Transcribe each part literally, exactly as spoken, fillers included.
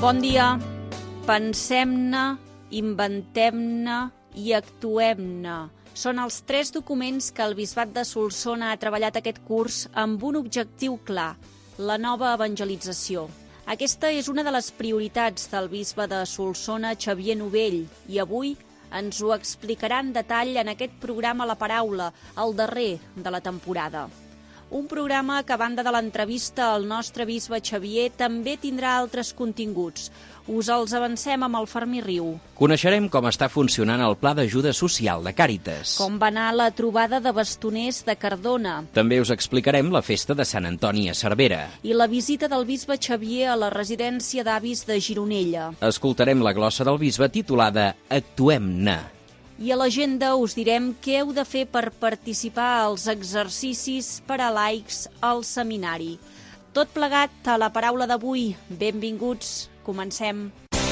Bon dia. Pensem-ne, inventem-ne i actuem-ne. Són els tres documents que el Bisbat de Solsona ha treballat aquest curs amb un objectiu clar, la nova evangelització. Aquesta és una de les prioritats del bisbe de Solsona, Xavier Novell, i avui ens ho explicarà en detall en aquest programa La Paraula, el darrer de la temporada. Un programa que, a banda de l'entrevista al nostre bisbe Xavier, també tindrà altres continguts. Us els avancem amb el Fermí Riu. Coneixerem com està funcionant el Pla d'Ajuda Social de Càritas. Com va anar la trobada de bastoners de Cardona. També us explicarem la festa de Sant Antoni a Cervera. I la visita del bisbe Xavier a la residència d'avis de Gironella. Escoltarem la glossa del bisbe titulada Actuem-ne. I a l'agenda us direm què heu de fer per participar als exercicis per a laics al seminari. Tot plegat a La Paraula d'avui. Benvinguts. Comencem.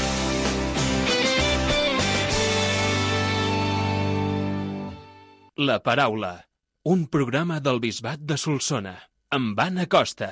La Paraula, un programa del Bisbat de Solsona, amb Anna Costa.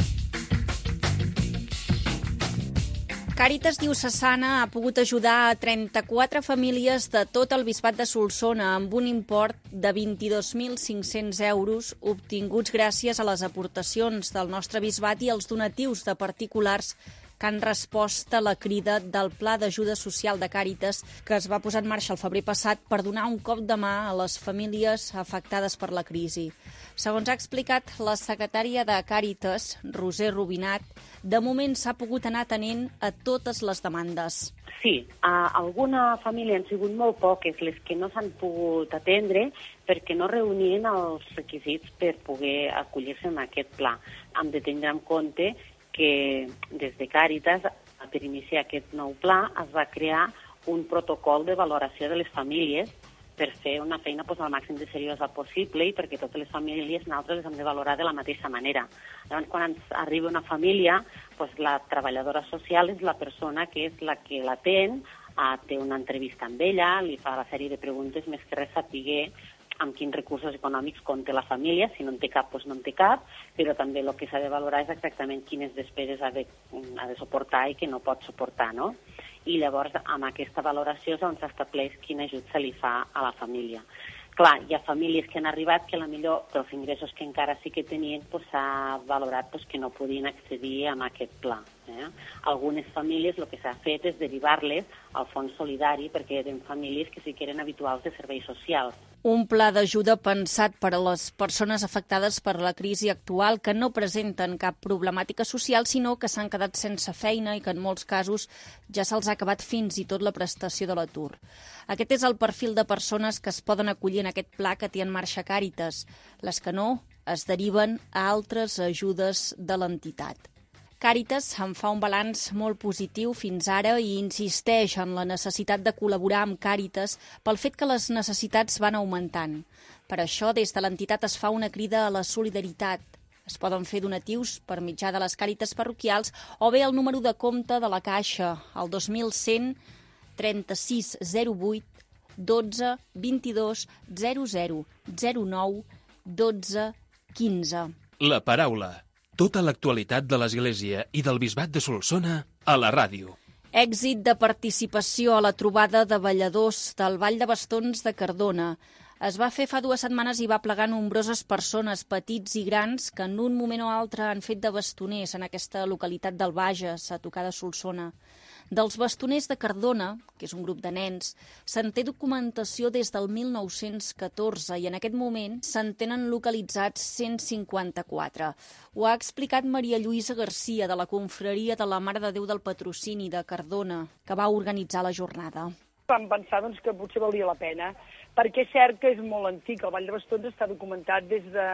Càritas Diocesana ha pogut ajudar a trenta-quatre famílies de tot el Bisbat de Solsona amb un import de vint-i-dos mil cinc-cents euros obtinguts gràcies a les aportacions del nostre bisbat i els donatius de particulars que han respost a la crida del Pla d'Ajuda Social de Càritas que es va posar en marxa el febrer passat per donar un cop de mà a les famílies afectades per la crisi. Segons ha explicat la secretària de Càritas, Roser Rubinat, de moment s'ha pogut anar atenent a totes les demandes. Sí, a alguna família han sigut molt poques les que no s'han pogut atendre perquè no reunien els requisits per poder acollir-se en aquest pla. Hem de tindre en compte que des de Càritas, per iniciar aquest nou pla, es va crear un protocol de valoració de les famílies per fer una feina doncs, al màxim de seriosa possible i perquè totes les famílies nosaltres les hem de valorar de la mateixa manera. Llavors, quan ens arriba una família, doncs, la treballadora social és la persona que és la que l'atén, eh, té una entrevista amb ella, li fa la sèrie de preguntes, més que res sapiguer amb quins recursos econòmics compta la família, si no en té cap, doncs no en té cap, però també el que s'ha de valorar és exactament quines despeses ha de, ha de suportar i que no pot suportar, no? I llavors, amb aquesta valoració és on s'estableix quin ajut se li fa a la família. Clar, hi ha famílies que han arribat que potser els ingressos que encara sí que tenien doncs, s'ha valorat doncs, que no podien accedir a aquest pla. Eh? Algunes famílies el que s'ha fet és derivar-les al fons solidari perquè eren famílies que sí que eren habituals de serveis socials. Un pla d'ajuda pensat per a les persones afectades per la crisi actual que no presenten cap problemàtica social, sinó que s'han quedat sense feina i que en molts casos ja se'ls ha acabat fins i tot la prestació de l'atur. Aquest és el perfil de persones que es poden acollir en aquest pla que té en marxa Càritas. Les que no es deriven a altres ajudes de l'entitat. Càritas en fa un balanç molt positiu fins ara i insisteix en la necessitat de col·laborar amb Càritas pel fet que les necessitats van augmentant. Per això, des de l'entitat es fa una crida a la solidaritat. Es poden fer donatius per mitjà de les Càritas parroquials o bé el número de compte de la Caixa, el dos mil cent trenta-sis zero vuit dotze vint-i-dos zero zero zero nou dotze quinze. La Paraula. Tota l'actualitat de l'Església i del Bisbat de Solsona a la ràdio. Èxit de participació a la trobada de balladors del Ball de Bastons de Cardona. Es va fer fa dues setmanes i va plegar nombroses persones, petits i grans, que en un moment o altre han fet de bastoners en aquesta localitat del Bages, a tocar de Solsona. Dels bastoners de Cardona, que és un grup de nens, se'n té documentació des del mil nou-cents catorze i en aquest moment se'n tenen localitzats cent cinquanta-quatre. Ho ha explicat Maria Lluïsa Garcia, de la Confraria de la Mare de Déu del Patrocini de Cardona, que va organitzar la jornada. Vam pensar doncs, que potser valia la pena, perquè és cert que és molt antic. El Ball de Bastons està documentat des de...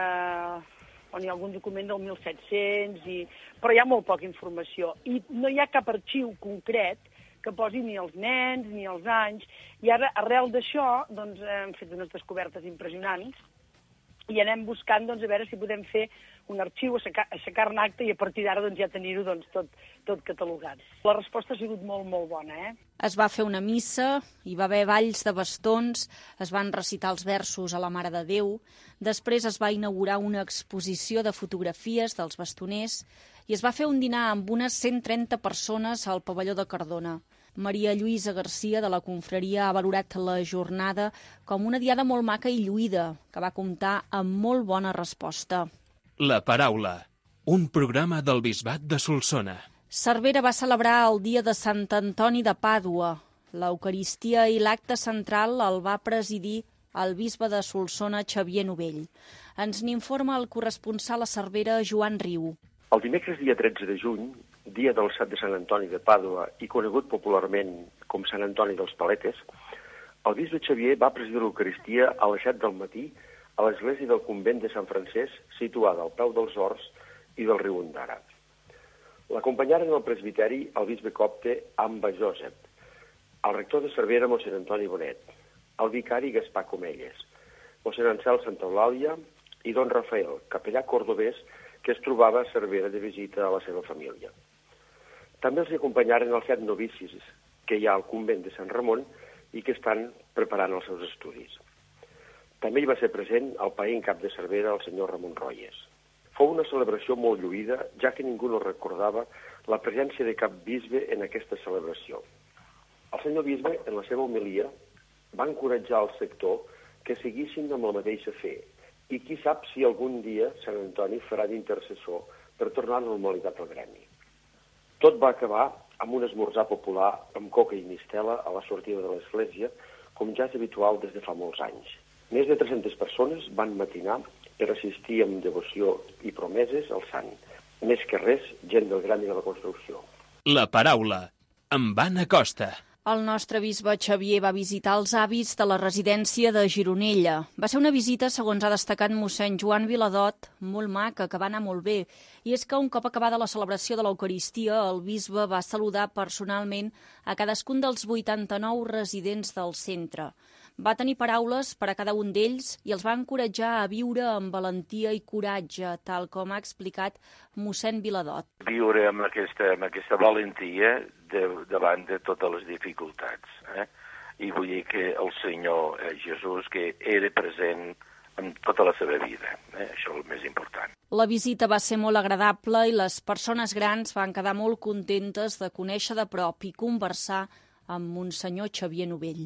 on hi ha algun document del mil set-cents, i... però hi ha molt poca informació. I no hi ha cap arxiu concret que posi ni els nens ni els anys. I ara, arrel d'això, doncs, hem fet unes descobertes impressionants i anem buscant doncs, a veure si podem fer un arxiu, aixecar-ne acte i a partir d'ara doncs, ja tenir-ho doncs, tot, tot catalogat. La resposta ha sigut molt, molt bona. Eh? Es va fer una missa, hi va haver balls de bastons, es van recitar els versos a la Mare de Déu, després es va inaugurar una exposició de fotografies dels bastoners i es va fer un dinar amb unes cent trenta persones al pavelló de Cardona. Maria Lluïsa Garcia, de la confraria, ha valorat la jornada com una diada molt maca i lluïda, que va comptar amb molt bona resposta. La paraula, un programa del Bisbat de Solsona. Cervera va celebrar el dia de Sant Antoni de Pàdua. L'Eucaristia i l'acte central el va presidir el bisbe de Solsona, Xavier Novell. Ens n'informa el corresponsal a Cervera, Joan Riu. El dimecres dia tretze de juny, dia del Sant de Sant Antoni de Pàdua i conegut popularment com Sant Antoni dels Paletes, el bisbe Xavier va presidir l'Eucaristia a les set del matí a l'església del convent de Sant Francesc, situada al peu dels Horts i del riu Ondara. L'acompanyaren al presbiteri el bisbe copte Amba Josep, el rector de Cervera, mossèn Antoni Bonet, el vicari Gaspar Comelles, mossèn Ansel Santa Eulàlia i don Rafael, capellà cordobès que es trobava a Cervera de visita a la seva família. També els acompanyaren els set novicis que hi ha al convent de Sant Ramon i que estan preparant els seus estudis. També hi va ser present el païn cap de Cervera, el senyor Ramon Royes. Fou una celebració molt lluïda, ja que ningú no recordava la presència de cap bisbe en aquesta celebració. El senyor bisbe, en la seva homilia, va encoratjar el sector que seguissin amb la mateixa fe i qui sap si algun dia Sant Antoni farà d'intercessor per tornar a la normalitat al gremi. Tot va acabar amb un esmorzar popular amb coca i mistela a la sortida de l'església, com ja és habitual des de fa molts anys. Més de tres-centes persones van matinar per assistir amb devoció i promeses al sant. Més que res, gent del gremi de la construcció. La paraula, amb Anna Costa. El nostre bisbe Xavier va visitar els avis de la residència de Gironella. Va ser una visita, segons ha destacat mossèn Joan Viladot, molt maca, que va anar molt bé. I és que un cop acabada la celebració de l'Eucaristia, el bisbe va saludar personalment a cadascun dels vuitanta-nou residents del centre. Va tenir paraules per a cada un d'ells i els va encoratjar a viure amb valentia i coratge, tal com ha explicat mossèn Viladot. Viure amb aquesta, amb aquesta valentia de, davant de totes les dificultats. Eh? I vull dir que el Senyor eh, Jesús que era present en tota la seva vida. Eh? Això és el més important. La visita va ser molt agradable i les persones grans van quedar molt contentes de conèixer de prop i conversar amb Monsenyor Xavier Novell.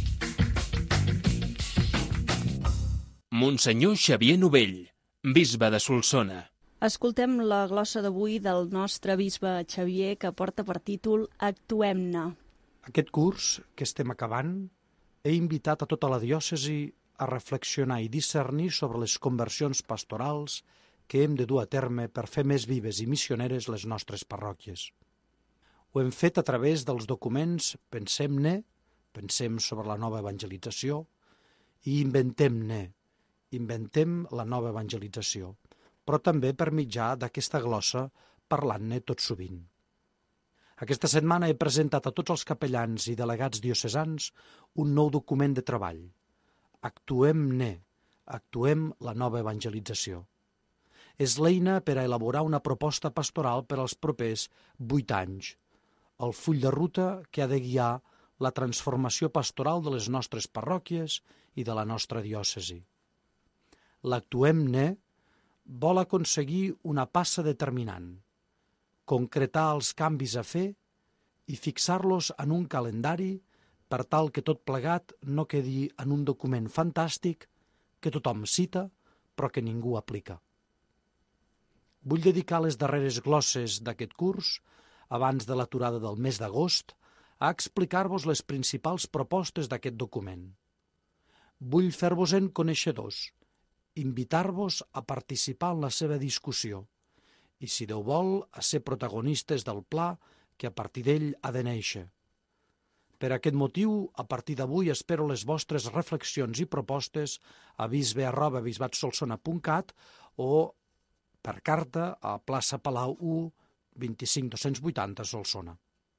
Monsenyor Xavier Novell, bisbe de Solsona. Escoltem la glossa d'avui del nostre bisbe Xavier, que porta per títol Actuem-ne. Aquest curs que estem acabant, he invitat a tota la diòcesi a reflexionar i discernir sobre les conversions pastorals que hem de dur a terme per fer més vives i missioneres les nostres parròquies. Ho hem fet a través dels documents Pensem-ne, pensem sobre la nova evangelització, i Inventem-ne, inventem la nova evangelització, però també per mitjà d'aquesta glossa parlant-ne tot sovint. Aquesta setmana he presentat a tots els capellans i delegats diocesans un nou document de treball. Actuem-ne, actuem la nova evangelització. És l'eina per a elaborar una proposta pastoral per als propers vuit anys, el full de ruta que ha de guiar la transformació pastoral de les nostres parròquies i de la nostra diòcesi. L'actuem-ne vol aconseguir una passa determinant, concretar els canvis a fer i fixar-los en un calendari per tal que tot plegat no quedi en un document fantàstic que tothom cita però que ningú aplica. Vull dedicar les darreres glosses d'aquest curs, abans de l'aturada del mes d'agost, a explicar-vos les principals propostes d'aquest document. Vull fer-vos-en coneixedors, invitar-vos a participar en la seva discussió i, si Déu vol, a ser protagonistes del pla que a partir d'ell ha de néixer. Per aquest motiu, a partir d'avui espero les vostres reflexions i propostes a bisbe arroba bisbatsolsona punt cat o per carta a plaça Palau u, vint-i-cinc dos-cents vuitanta, Solsona.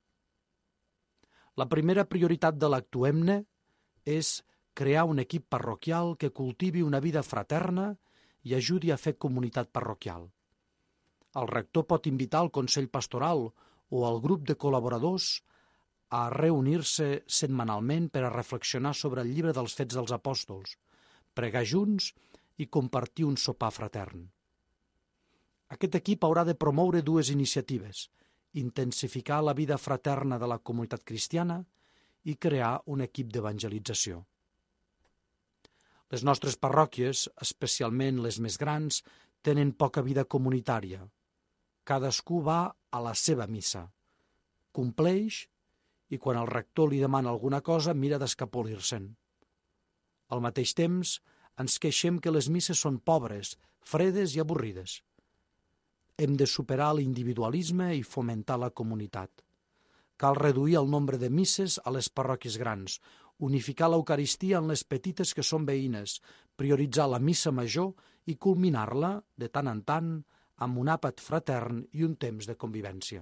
La primera prioritat de l'Actuem-ne és crear un equip parroquial que cultivi una vida fraterna i ajudi a fer comunitat parroquial. El rector pot invitar el Consell Pastoral o el grup de col·laboradors a reunir-se setmanalment per a reflexionar sobre el llibre dels Fets dels Apòstols, pregar junts i compartir un sopar fratern. Aquest equip haurà de promoure dues iniciatives: intensificar la vida fraterna de la comunitat cristiana i crear un equip d'evangelització. Les nostres parròquies, especialment les més grans, tenen poca vida comunitària. Cadascú va a la seva missa, compleix i quan el rector li demana alguna cosa mira d'escapolir-se'n. Al mateix temps, ens queixem que les misses són pobres, fredes i avorrides. Hem de superar l'individualisme i fomentar la comunitat. Cal reduir el nombre de misses a les parròquies grans, unificar l'Eucaristia en les petites que són veïnes, prioritzar la missa major i culminar-la, de tant en tant, amb un àpat fratern i un temps de convivència.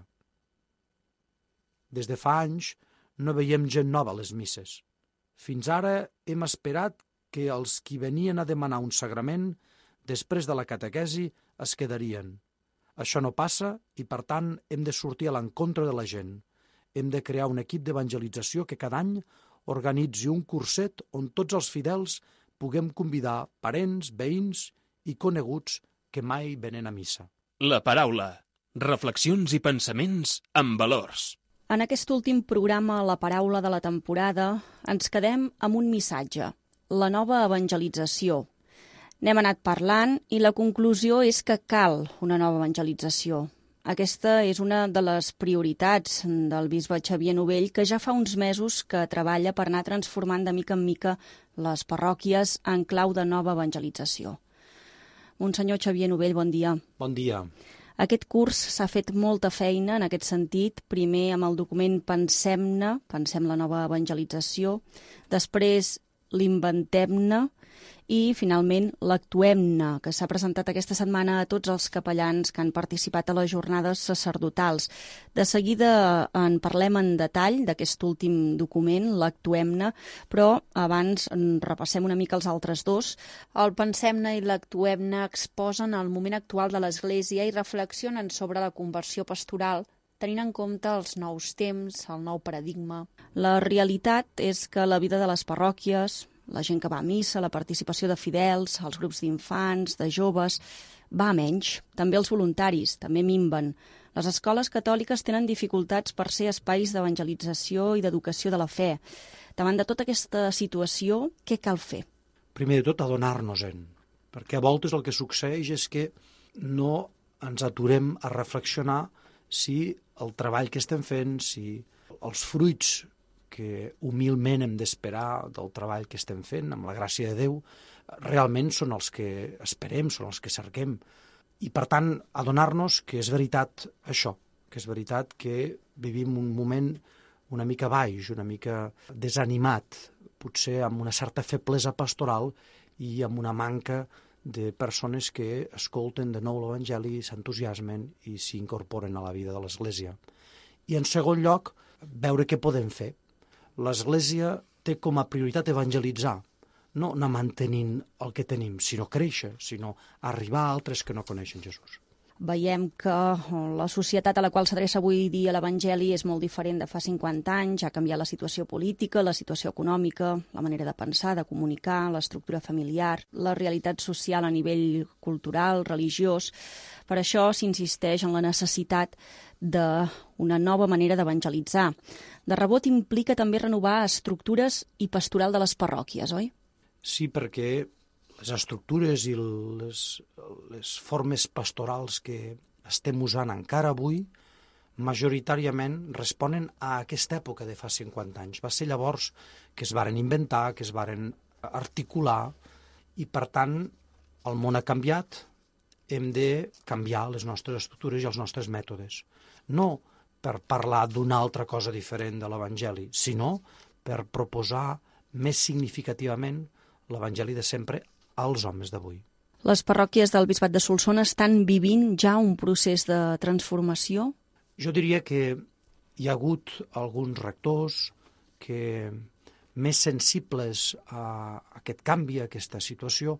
Des de fa anys no veiem gent nova a les misses. Fins ara hem esperat que els qui venien a demanar un sagrament, després de la catequesi, es quedarien. Això no passa i, per tant, hem de sortir a l'encontre de la gent. Hem de crear un equip d'evangelització que cada any organitzi un curset on tots els fidels puguem convidar parents, veïns i coneguts que mai venen a missa. La paraula. Reflexions i pensaments amb valors. En aquest últim programa, La paraula de la temporada, ens quedem amb un missatge: la nova evangelització. N'hem anat parlant i la conclusió és que cal una nova evangelització. Aquesta és una de les prioritats del bisbe Xavier Novell, que ja fa uns mesos que treballa per anar transformant de mica en mica les parròquies en clau de nova evangelització. Monsenyor Xavier Novell, bon dia. Bon dia. Aquest curs s'ha fet molta feina en aquest sentit, primer amb el document Pensem-ne, Pensem la nova evangelització, després l'Inventem-ne i, finalment, l'Actuem-ne, que s'ha presentat aquesta setmana a tots els capellans que han participat a les jornades sacerdotals. De seguida en parlem en detall d'aquest últim document, l'Actuem-ne, però abans repassem una mica els altres dos. El Pensem-ne i l'Actuem-ne exposen el moment actual de l'Església i reflexionen sobre la conversió pastoral, tenint en compte els nous temps, el nou paradigma. La realitat és que la vida de les parròquies, la gent que va a missa, la participació de fidels, els grups d'infants, de joves, va a menys. També els voluntaris, també minven. Les escoles catòliques tenen dificultats per ser espais d'evangelització i d'educació de la fe. Davant de tota aquesta situació, què cal fer? Primer de tot, adonar-nos-en, perquè a voltes el que succeeix és que no ens aturem a reflexionar si el treball que estem fent, si els fruits que humilment hem d'esperar del treball que estem fent, amb la gràcia de Déu, realment són els que esperem, són els que cerquem. I, per tant, adonar-nos que és veritat això, que és veritat que vivim un moment una mica baix, una mica desanimat, potser amb una certa feblesa pastoral i amb una manca de persones que escolten de nou l'Evangeli, s'entusiasmen i s'incorporen a la vida de l'Església. I, en segon lloc, veure què podem fer. L'Església té com a prioritat evangelitzar, no anar mantenint el que tenim, sinó créixer, sinó arribar a altres que no coneixen Jesús. Veiem que la societat a la qual s'adreça avui dia l'Evangeli és molt diferent de fa cinquanta anys, ha canviat la situació política, la situació econòmica, la manera de pensar, de comunicar, l'estructura familiar, la realitat social a nivell cultural, religiós. Per això s'insisteix en la necessitat d'una nova manera d'evangelitzar. De rebot implica també renovar estructures i pastoral de les parròquies, oi? Sí, perquè les estructures i les, les formes pastorals que estem usant encara avui majoritàriament responen a aquesta època de fa cinquanta anys. Va ser llavors que es varen inventar, que es varen articular i, per tant, el món ha canviat, hem de canviar les nostres estructures i els nostres mètodes. No per parlar d'una altra cosa diferent de l'Evangeli, sinó per proposar més significativament l'Evangeli de sempre als homes d'avui. Les parròquies del Bisbat de Solsona estan vivint ja un procés de transformació? Jo diria que hi ha hagut alguns rectors que, més sensibles a aquest canvi, a aquesta situació,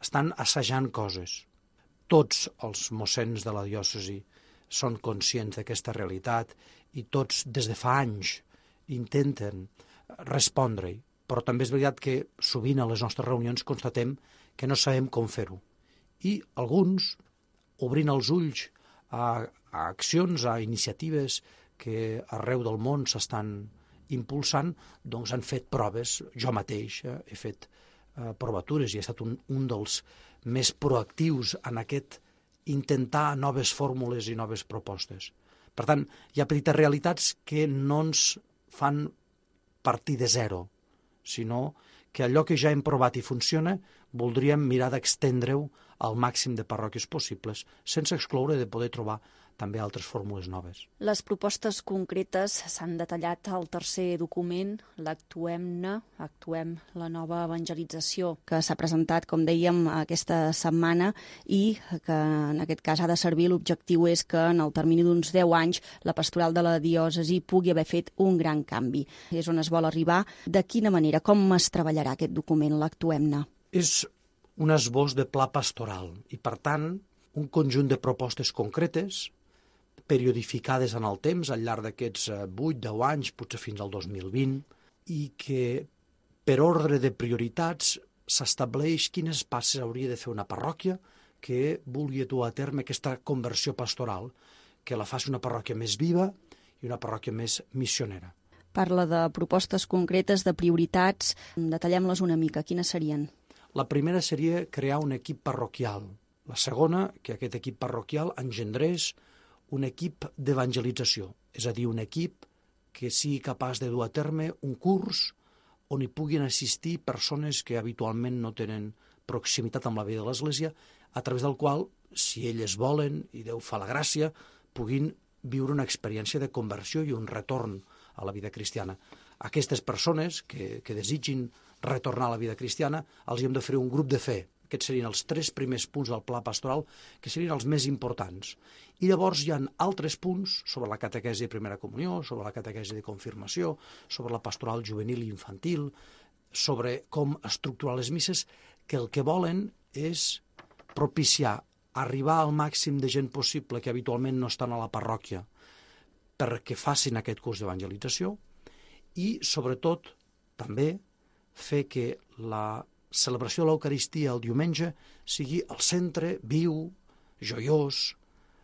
estan assajant coses. Tots els mossens de la diòcesi són conscients d'aquesta realitat i tots des de fa anys intenten respondre-hi, però també és veritat que sovint a les nostres reunions constatem que no sabem com fer-ho. I alguns, obrint els ulls a, a accions, a iniciatives que arreu del món s'estan impulsant, doncs han fet proves. Jo mateix eh, he fet eh, provatures i he estat un, un dels més proactius en aquest intentar noves fórmules i noves propostes. Per tant, hi ha petites realitats que no ens fan partir de zero, sinó que allò que ja hem provat i funciona voldríem mirar d'extendre-ho al màxim de parròquies possibles, sense excloure de poder trobar també altres fórmules noves. Les propostes concretes s'han detallat al tercer document, l'Actuem-ne, Actuem la nova evangelització, que s'ha presentat, com dèiem, aquesta setmana i que en aquest cas ha de servir. L'objectiu és que en el termini d'uns deu anys la pastoral de la diòcesi pugui haver fet un gran canvi. És on es vol arribar. De quina manera, com es treballarà aquest document, l'Actuem-ne? És un esbós de pla pastoral i, per tant, un conjunt de propostes concretes periodificades en el temps, al llarg d'aquests vuit deu anys, potser fins al dos mil vint, i que per ordre de prioritats s'estableix quines passes hauria de fer una parròquia que vulgui dur a terme aquesta conversió pastoral, que la faci una parròquia més viva i una parròquia més missionera. Parla de propostes concretes, de prioritats. Detallem-les una mica. Quines serien? La primera seria crear un equip parroquial. La segona, que aquest equip parroquial engendrés un equip d'evangelització, és a dir, un equip que sigui capaç de dur a terme un curs on hi puguin assistir persones que habitualment no tenen proximitat amb la vida de l'Església, a través del qual, si elles volen, i Déu fa la gràcia, puguin viure una experiència de conversió i un retorn a la vida cristiana. Aquestes persones que, que desitgin retornar a la vida cristiana, els hi hem d'oferir un grup de fe. Aquests serien els tres primers punts del pla pastoral, que serien els més importants. I llavors hi ha altres punts sobre la catequesi de primera comunió, sobre la catequesi de confirmació, sobre la pastoral juvenil i infantil, sobre com estructurar les misses, que el que volen és propiciar, arribar al màxim de gent possible que habitualment no estan a la parròquia perquè facin aquest curs d'evangelització i, sobretot, també fer que la celebració de l'Eucaristia el diumenge sigui el centre viu, joiós,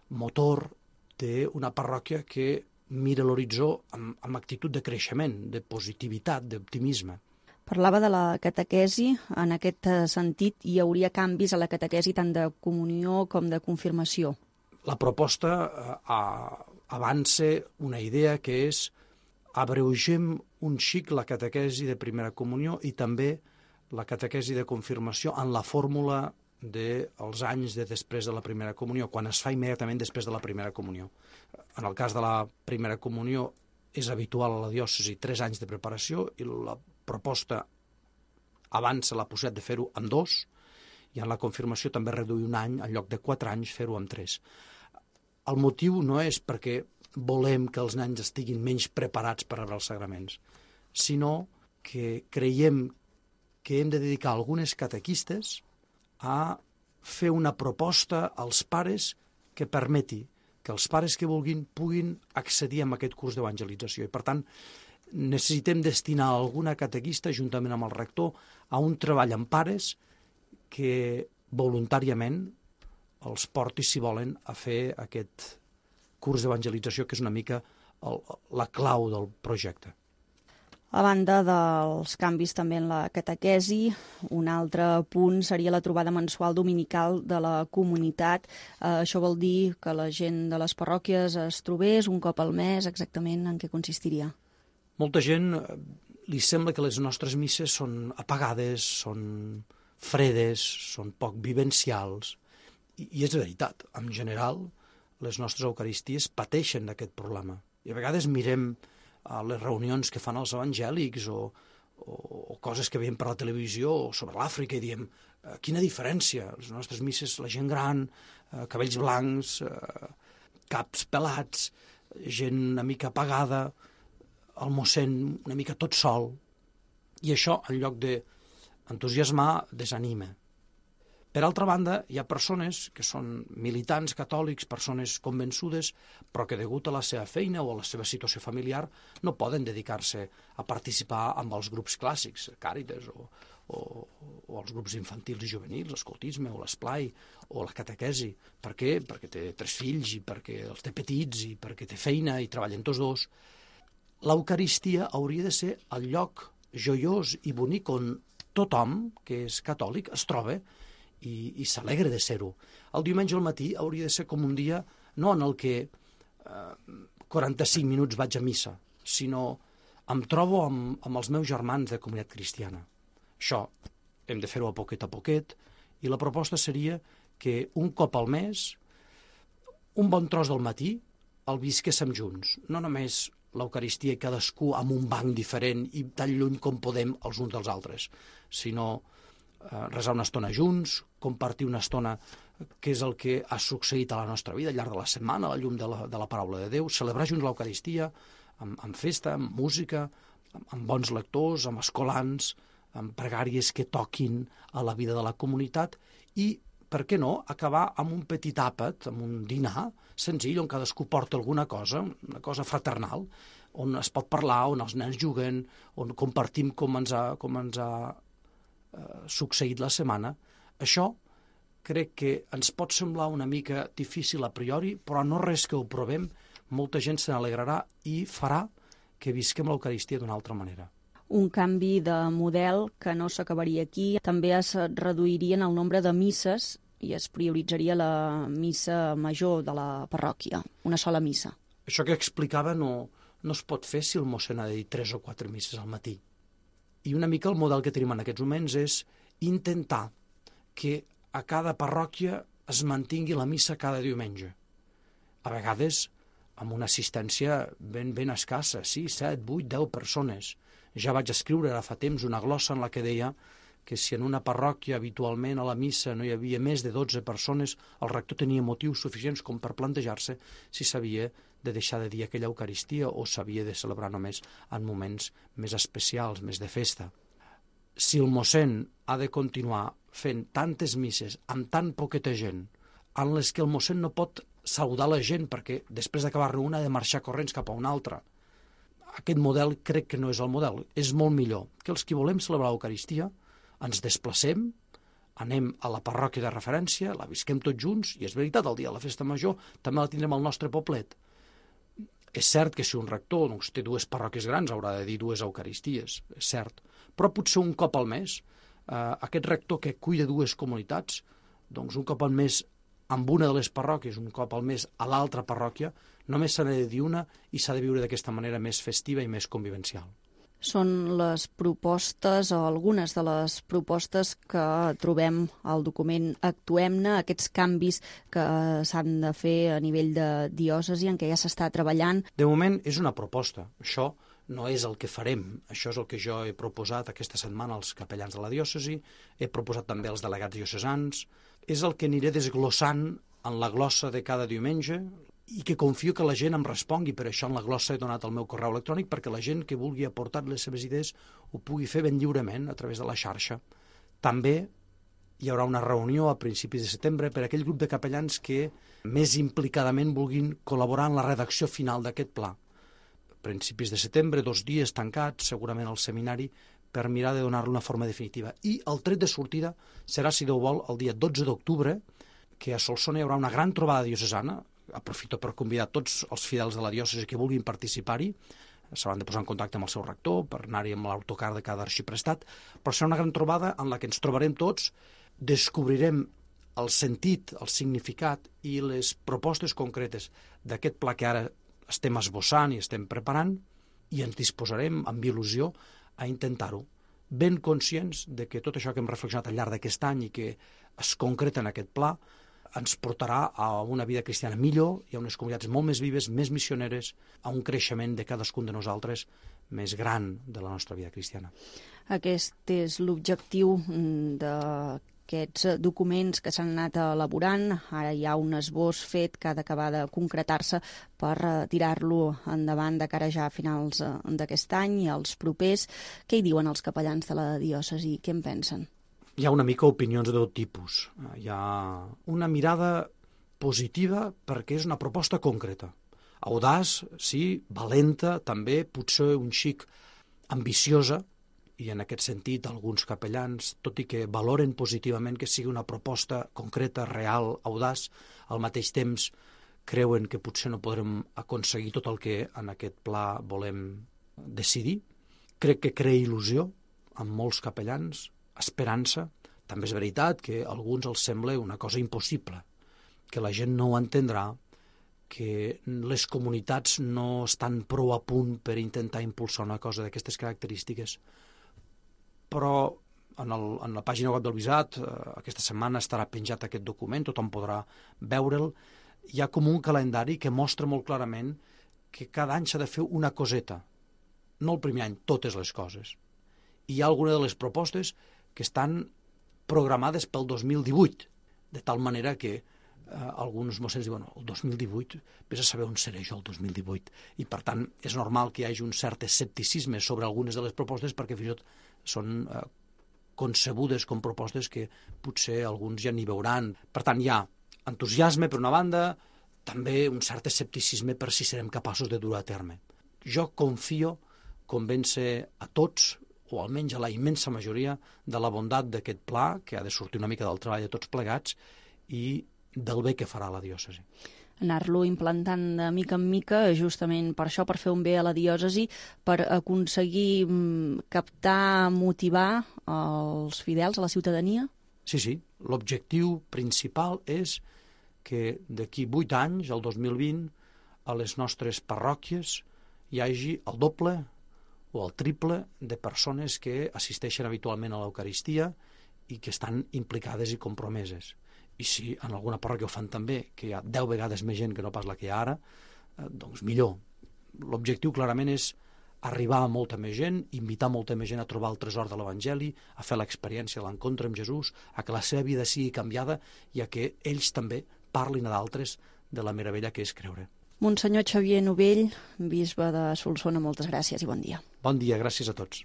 motor d'una parròquia que mira l'horitzó amb, amb actitud de creixement, de positivitat, d'optimisme. Parlava de la catequesi. En aquest sentit, hi hauria canvis a la catequesi tant de comunió com de confirmació. La proposta eh, avança una idea que és abreugem un xic la catequesi de primera comunió i també la catequesi de confirmació en la fórmula dels anys de després de la primera comunió, quan es fa immediatament després de la primera comunió. En el cas de la primera comunió és habitual a la diòcesi tres anys de preparació i la proposta avança la possibilitat de fer-ho en dos i en la confirmació també reduir un any, en lloc de quatre anys, fer-ho en tres. El motiu no és perquè volem que els nens estiguin menys preparats per rebre els sagraments, sinó que creiem que hem de dedicar algunes catequistes a fer una proposta als pares que permeti que els pares que vulguin puguin accedir a aquest curs d'evangelització. I, per tant, necessitem destinar alguna catequista, juntament amb el rector, a un treball amb pares que voluntàriament els porti, si volen, a fer aquest curs d'evangelització, que és una mica el, la clau del projecte. A banda dels canvis també en la catequesi, un altre punt seria la trobada mensual dominical de la comunitat. Eh, això vol dir que la gent de les parròquies es trobés un cop al mes. Exactament en què consistiria? Molta gent li sembla que les nostres misses són apagades, són fredes, són poc vivencials. I, i és veritat, en general, les nostres eucaristies pateixen d'aquest problema. I a vegades mirem a les reunions que fan els evangèlics o, o, o coses que veiem per la televisió o sobre l'Àfrica i diem eh, quina diferència, les nostres misses, la gent gran, eh, cabells blancs, eh, caps pelats, gent una mica apagada, el mossèn una mica tot sol, i això, en lloc d'entusiasmar, desanima. Per altra banda, hi ha persones que són militants catòlics, persones convençudes, però que degut a la seva feina o a la seva situació familiar no poden dedicar-se a participar amb els grups clàssics, Càritas o, o, o els grups infantils i juvenils, l'escoltisme o l'esplai o la catequesi. Per què? Perquè té tres fills i perquè els té petits i perquè té feina i treballen tots dos. L'Eucaristia hauria de ser el lloc joiós i bonic on tothom que és catòlic es troba i, i s'alegre de ser-ho. El diumenge al matí hauria de ser com un dia no en el que eh, quaranta-cinc minuts vaig a missa, sinó em trobo amb, amb els meus germans de comunitat cristiana. Això hem de fer-ho a poquet a poquet i la proposta seria que un cop al mes, un bon tros del matí, el visquéssim junts. No només l'Eucaristia i cadascú amb un banc diferent i tan lluny com podem els uns dels altres, sinó eh, resar una estona junts, compartir una estona que és el que ha succeït a la nostra vida al llarg de la setmana, a la llum de la, de la paraula de Déu, celebrar junts l'Eucaristia amb, amb festa, amb música, amb, amb bons lectors, amb escolans, amb pregàries que toquin a la vida de la comunitat i, per què no, acabar amb un petit àpat, amb un dinar senzill on cadascú porta alguna cosa, una cosa fraternal, on es pot parlar, on els nens juguen, on compartim com ens ha, com ens ha eh, succeït la setmana. Això crec que ens pot semblar una mica difícil a priori, però no res que ho provem, molta gent se n'alegrarà i farà que visquem l'Eucaristia d'una altra manera. Un canvi de model que no s'acabaria aquí. També es reduirien el nombre de misses i es prioritzaria la missa major de la parròquia, una sola missa. Això que explicava no, no es pot fer si el mossèn ha de dir tres o quatre misses al matí. I una mica el model que tenim en aquests moments és intentar que a cada parròquia es mantingui la missa cada diumenge. A vegades amb una assistència ben, ben escassa, sis, set, vuit, deu persones. Ja vaig escriure ara fa temps una glossa en la que deia que si en una parròquia habitualment a la missa no hi havia més de dotze persones, el rector tenia motius suficients com per plantejar-se si s'havia de deixar de dir aquella Eucaristia o s'havia de celebrar només en moments més especials, més de festa. Si el mossèn ha de continuar fent tantes misses amb tan poqueta gent, en les que el mossèn no pot saludar la gent perquè després d'acabar-ne una ha de marxar corrents cap a una altra, aquest model crec que no és el model. És molt millor que els que volem celebrar l'Eucaristia ens desplacem, anem a la parròquia de referència, la visquem tots junts, i és veritat, el dia de la festa major també la tindrem al nostre poblet. És cert que si un rector doncs, té dues parròquies grans haurà de dir dues Eucaristies, és cert, però potser un cop al mes, eh, aquest rector que cuida dues comunitats, doncs un cop al mes amb una de les parròquies, un cop al mes a l'altra parròquia, només s'ha de dir una i s'ha de viure d'aquesta manera més festiva i més convivencial. Són les propostes o algunes de les propostes que trobem al document Actuem-ne, aquests canvis que s'han de fer a nivell de diòcesi en què ja s'està treballant. De moment és una proposta, això no és el que farem, això és el que jo he proposat aquesta setmana als capellans de la diòcesi, he proposat també als delegats diocesans, és el que aniré desglossant en la glossa de cada diumenge i que confio que la gent em respongui. Per això en la glossa he donat el meu correu electrònic perquè la gent que vulgui aportar les seves idees ho pugui fer ben lliurement a través de la xarxa. També hi haurà una reunió a principis de setembre per a aquell grup de capellans que més implicadament vulguin col·laborar en la redacció final d'aquest pla. A principis de setembre, dos dies tancats, segurament al seminari, per mirar de donar-li una forma definitiva. I el tret de sortida serà, si Déu vol, el dia dotze d'octubre, que a Solsona hi haurà una gran trobada diocesana. Aprofito per convidar tots els fidels de la diòcesi que vulguin participar-hi. S'hauran de posar en contacte amb el seu rector per anar-hi amb l'autocar de cada arxiprestat, però serà una gran trobada en la que ens trobarem tots, descobrirem el sentit, el significat i les propostes concretes d'aquest pla que ara estem esbossant i estem preparant, i ens disposarem amb il·lusió a intentar-ho, ben conscients de que tot això que hem reflexionat al llarg d'aquest any i que es concreta en aquest pla ens portarà a una vida cristiana millor i a unes comunitats molt més vives, més missioneres, a un creixement de cadascun de nosaltres més gran de la nostra vida cristiana. Aquest és l'objectiu d'aquests documents que s'han anat elaborant. Ara hi ha un esbós fet que ha d'acabar de concretar-se per tirar-lo endavant de cara ja a finals d'aquest any i als propers. Què hi diuen els capellans de la diòcesi? Què en pensen? Hi ha una mica opinions de tot tipus. Hi ha una mirada positiva perquè és una proposta concreta. Audaç, sí, valenta, també, potser un xic ambiciosa, i en aquest sentit alguns capellans, tot i que valoren positivament que sigui una proposta concreta, real, audaç, al mateix temps creuen que potser no podrem aconseguir tot el que en aquest pla volem decidir. Crec que crea il·lusió amb molts capellans, esperança. També és veritat que a alguns els sembla una cosa impossible, que la gent no ho entendrà, que les comunitats no estan prou a punt per intentar impulsar una cosa d'aquestes característiques. Però en, el, en la pàgina web del Bisbat, eh, aquesta setmana estarà penjat aquest document, tothom podrà veure'l. Hi ha com un calendari que mostra molt clarament que cada any s'ha de fer una coseta. No el primer any, totes les coses. I hi ha alguna de les propostes que estan programades pel dos mil divuit, de tal manera que eh, alguns mossens diuen el dos mil divuit, vés a saber on seré jo el dos mil divuit. I per tant és normal que hi hagi un cert escepticisme sobre algunes de les propostes perquè fins i tot són eh, concebudes com propostes que potser alguns ja n'hi veuran. Per tant hi ha entusiasme per una banda, també un cert escepticisme per si serem capaços de dur a terme. Jo confio convèncer a tots, o almenys a la immensa majoria, de la bondat d'aquest pla, que ha de sortir una mica del treball de tots plegats, i del bé que farà la diòcesi. Anar-lo implantant de mica en mica, justament per això, per fer un bé a la diòcesi, per aconseguir captar, motivar els fidels, a la ciutadania? Sí, sí. L'objectiu principal és que d'aquí vuit anys, el dos mil vint, a les nostres parròquies hi hagi el doble o el triple de persones que assisteixen habitualment a l'Eucaristia i que estan implicades i compromeses. I si en alguna parròquia ho fan també, que hi ha deu vegades més gent que no pas la que hi ha ara, eh, doncs millor. L'objectiu clarament és arribar a molta més gent, invitar molta més gent a trobar el tresor de l'Evangeli, a fer l'experiència de l'encontre amb Jesús, a que la seva vida sigui canviada i a que ells també parlin a d'altres de la meravella que és creure. Monsenyor Xavier Novell, bisbe de Solsona, moltes gràcies i bon dia. Bon dia, gràcies a tots.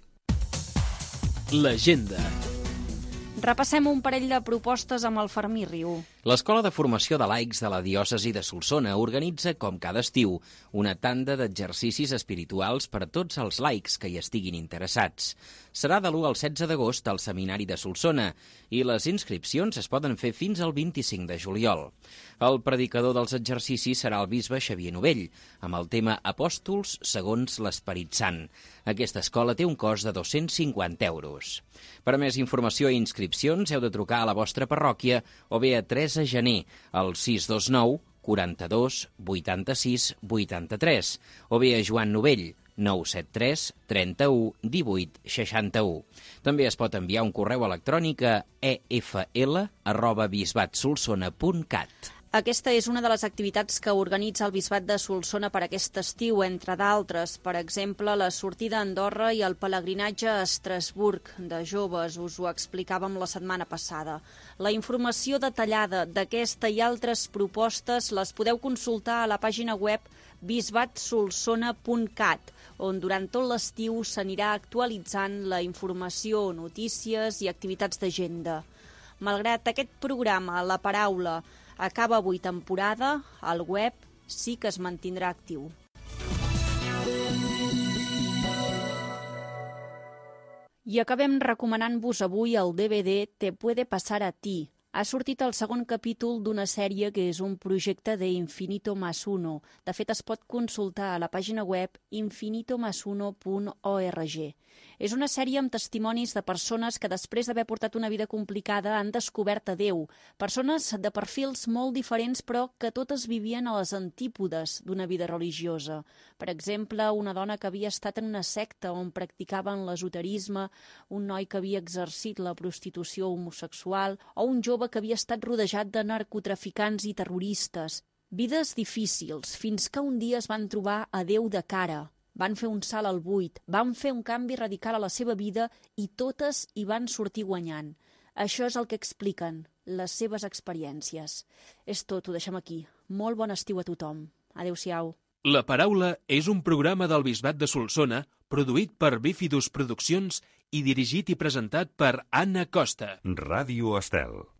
L'agenda. Repassem un parell de propostes amb el Fermí Riu. L'Escola de Formació de Laics de la Diòcesi de Solsona organitza, com cada estiu, una tanda d'exercicis espirituals per a tots els laics que hi estiguin interessats. Serà de l'u al setze d'agost al Seminari de Solsona i les inscripcions es poden fer fins al vint-i-cinc de juliol. El predicador dels exercicis serà el bisbe Xavier Novell, amb el tema Apòstols segons l'Esperit Sant. Aquesta escola té un cost de dos-cents cinquanta euros. Per a més informació i inscripcions heu de trucar a la vostra parròquia o bé a tres de gener al sis dos nou quaranta-dos vuitanta-sis vuitanta-tres o bé a Joan Novell nou set tres trenta-u divuit seixanta-u. També es pot enviar un correu electrònic a e f l arroba bisbatsolsona punt cat. Aquesta és una de les activitats que organitza el Bisbat de Solsona per aquest estiu, entre d'altres. Per exemple, la sortida a Andorra i el pelegrinatge a Estrasburg de joves, us ho explicàvem la setmana passada. La informació detallada d'aquesta i altres propostes les podeu consultar a la pàgina web bisbat solsona punt cat, on durant tot l'estiu s'anirà actualitzant la informació, notícies i activitats d'agenda. Malgrat aquest programa, La Paraula, acaba avui temporada, el web sí que es mantindrà actiu. I acabem recomanant-vos avui el D V D Te puede pasar a ti. Ha sortit el segon capítol d'una sèrie que és un projecte de Infinito Más Uno. De fet, es pot consultar a la pàgina web infinito más uno punt org. És una sèrie amb testimonis de persones que després d'haver portat una vida complicada han descobert a Déu. Persones de perfils molt diferents però que totes vivien a les antípodes d'una vida religiosa. Per exemple, una dona que havia estat en una secta on practicaven l'esoterisme, un noi que havia exercit la prostitució homosexual o un jove que havia estat rodejat de narcotraficants i terroristes. Vides difícils, fins que un dia es van trobar a Déu de cara. Van fer un salt al buit, van fer un canvi radical a la seva vida i totes hi van sortir guanyant. Això és el que expliquen, les seves experiències. És tot, ho deixem aquí. Molt bon estiu a tothom. Adéu-siau. La Paraula és un programa del Bisbat de Solsona produït per Bífidus Produccions i dirigit i presentat per Anna Costa. Ràdio Estel.